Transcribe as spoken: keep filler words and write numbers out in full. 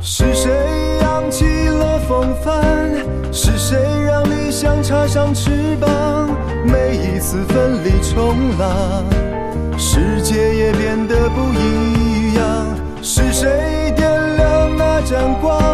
是谁扬起了风帆？是谁让理想插上翅膀？每一次奋力冲浪，世界也变得不一样。是谁点亮那盏光？